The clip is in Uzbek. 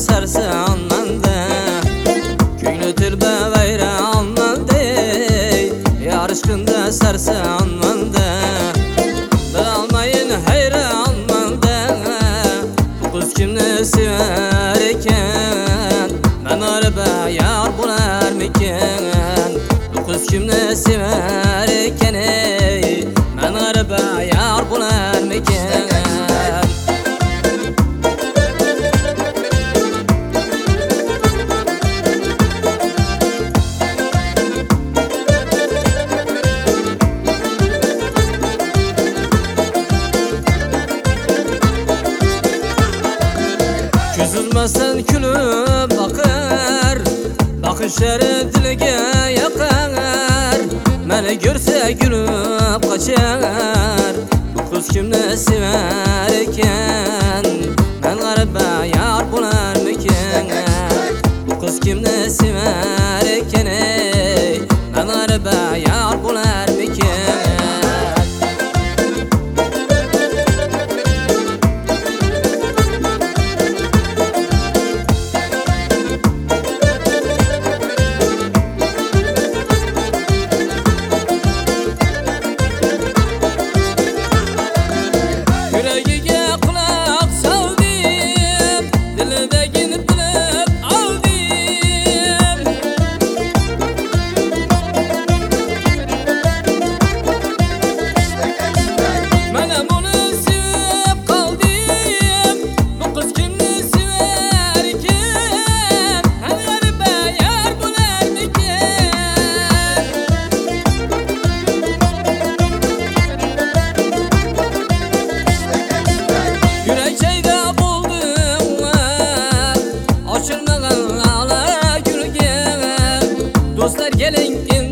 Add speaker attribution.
Speaker 1: sarson manda ko'ngli tilba vayron manda yar ishqinda sarson manda bilolmayin hayron manda bu qiz kimni sevar ekan manarba yar bo'larmikan bu qiz kimni sevar ekan manarba yar bo'larmikan Üzülmezsen külüp bakar bakışları diliga yakar meni görse gülüp kaçar bu kız kimni sever ekan men g'aribba yar bo'larmikan bu kız kimni sever ekan men g'aribba yar bo'larmikan Dostlar gelin